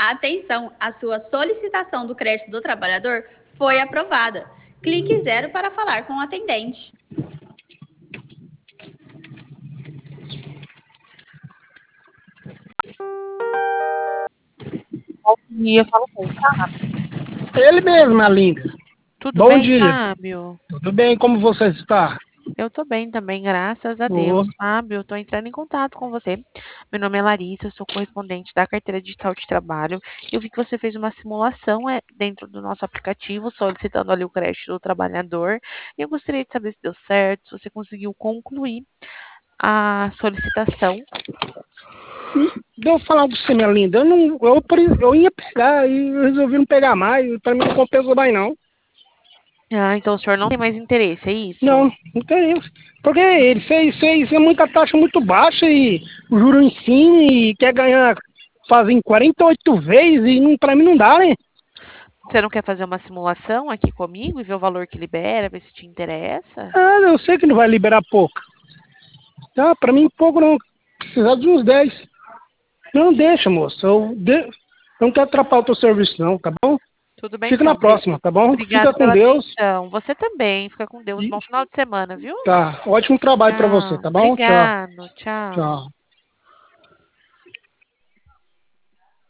Atenção, a sua solicitação do crédito do trabalhador foi aprovada. Clique 0 para falar com o atendente. E eu falo com Ele mesmo, minha linda. tudo Bom bem, dia. Fábio? Tudo bem? Como você está? Eu tô bem também, graças a Ô, Deus, Fábio. Eu tô entrando em contato com você. Meu nome é Larissa, eu sou correspondente da carteira digital de trabalho. Eu vi que você fez uma simulação dentro do nosso aplicativo, solicitando ali o crédito do trabalhador. E eu gostaria de saber se deu certo, se você conseguiu concluir a solicitação. Deixa eu falar com você, minha linda. Eu ia pegar e eu resolvi não pegar mais. Para mim não compensa mais, não. Ah, então o senhor não tem mais interesse, é isso? Não, não tem isso. Porque ele fez muita taxa muito baixa e o juro em cima e quer ganhar, fazer em 48 vezes e para mim não dá, né? Você não quer fazer uma simulação aqui comigo e ver o valor que libera, ver se te interessa? Ah, eu sei que não vai liberar pouco. Tá, para mim pouco não. Precisar de uns 10. Não deixa, moço. Eu não quero atrapalhar o teu serviço, não, tá bom? Tudo bem, Fica na então. próxima, tá bom? Fica Obrigada com pela Deus. atenção. Você também. Fica com Deus. E Bom final de semana, viu? tá, ótimo trabalho pra você, Tchau. tá bom? Tchau, Obrigado. Tchau. tchau.